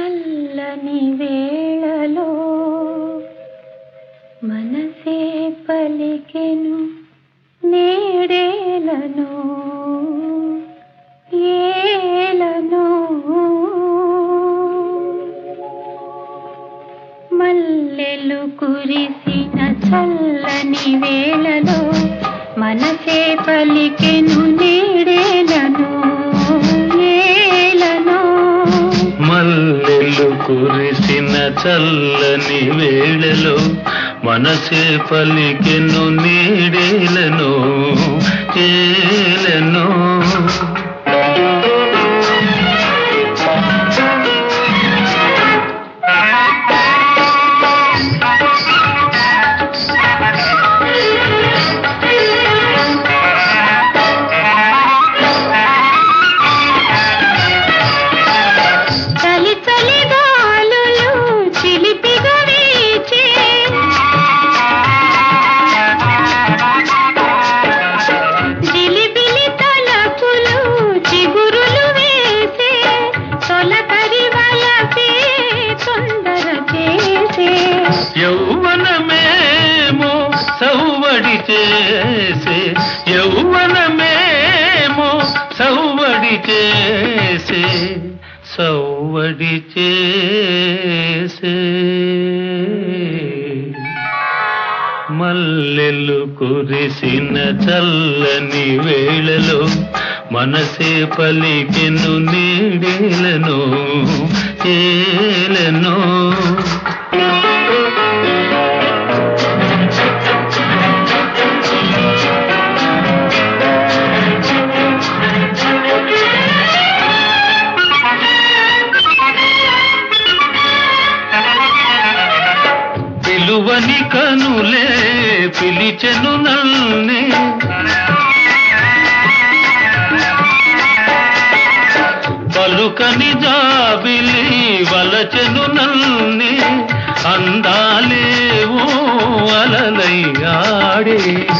చల్లని వేళలో మనసే పలికెను నేడేలను ఏలను మల్లెలు కురిసిన చల్లని వేళలో మనసే పలికెను నేడేలను ఏలను మల్లెలు కురిసిన చల్లని వేళలో మనసే పలికెను నీడేలను ఏలను యౌవనమేమో సౌవడి చేసే యౌవనమేమో సౌవడి చేసే సౌవడి చేసే మల్లెలు కురిసిన చల్లని వేళలో మనసే పలికెను నీడేలను ఏలను పిలువని కనులే పిలిచెను నల్నే పలుకని జాబిలి వలచెను నల్నే అందాలేవో అలలై ఆడే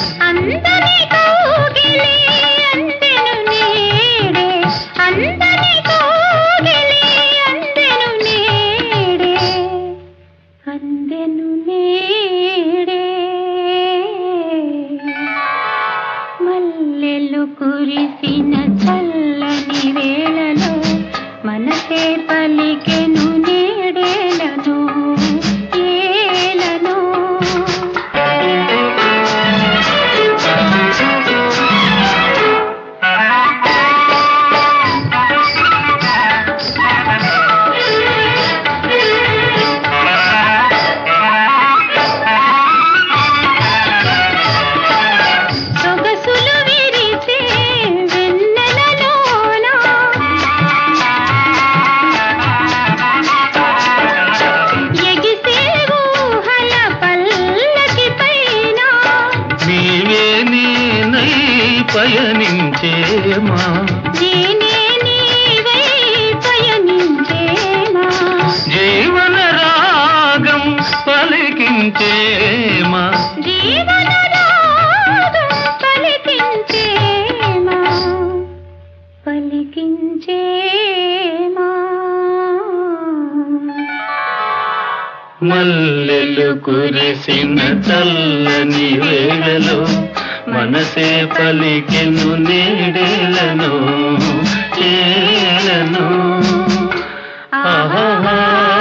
మల్లెలు కురిసిన చల్లని వేళలో మనసే పలికెను నేడేలను ఏలను పయనించేమా జీవన రాగం పలికించేమా మల్లెలు కురిసిన చల్లని వేళలో మనసే పలికెను నీడేలను ఏలను ఆహా